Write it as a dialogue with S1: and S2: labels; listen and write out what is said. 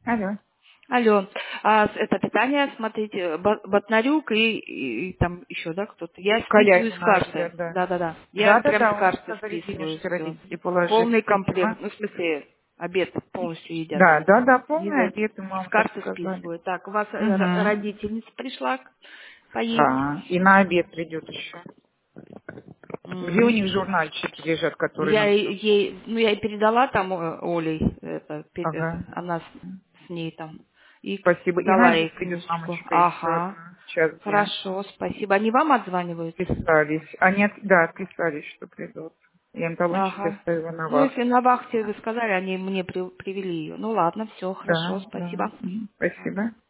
S1: Алло.
S2: Алло, это питание, смотрите, Ботнарюк и там еще, да, кто-то. Я списываю с
S1: Коляйкина
S2: карты.
S1: живет, да.
S2: Да-да-да. Я прям с
S1: Да-да-да, у них
S2: карты
S1: сказали,
S2: списываю
S1: денежки
S2: все.
S1: родители положить.
S2: Полный комплект.
S1: Спасибо.
S2: Ну, в смысле, обед полностью едят
S1: Да,
S2: они.
S1: да,
S2: И
S1: полный
S2: вот
S1: обед, и
S2: с
S1: мама так
S2: карты
S1: сказали.
S2: списываю. Так, у вас
S1: Угу.
S2: родительница пришла поесть.
S1: Да, и на обед придет еще. Где у
S2: М.
S1: них журнальчики лежат, которые
S2: Я
S1: нам все...
S2: ей, ну, я ей передала там Олей,
S1: Ага.
S2: она с ней там. И
S1: Спасибо. И на
S2: дала ей
S1: обед придет
S2: книжечку.
S1: мамочка еще
S2: Ага.
S1: одна. Сейчас где?
S2: Хорошо, спасибо. Они вам отзванивают?
S1: Писались. Они, да, отписались, что придут. Я им талончики
S2: Ага.
S1: оставила на
S2: Ну, если на
S1: вахте.
S2: вахте вы сказали, они мне привели ее. Ну ладно, все, хорошо,
S1: Да, да.
S2: спасибо.
S1: Спасибо.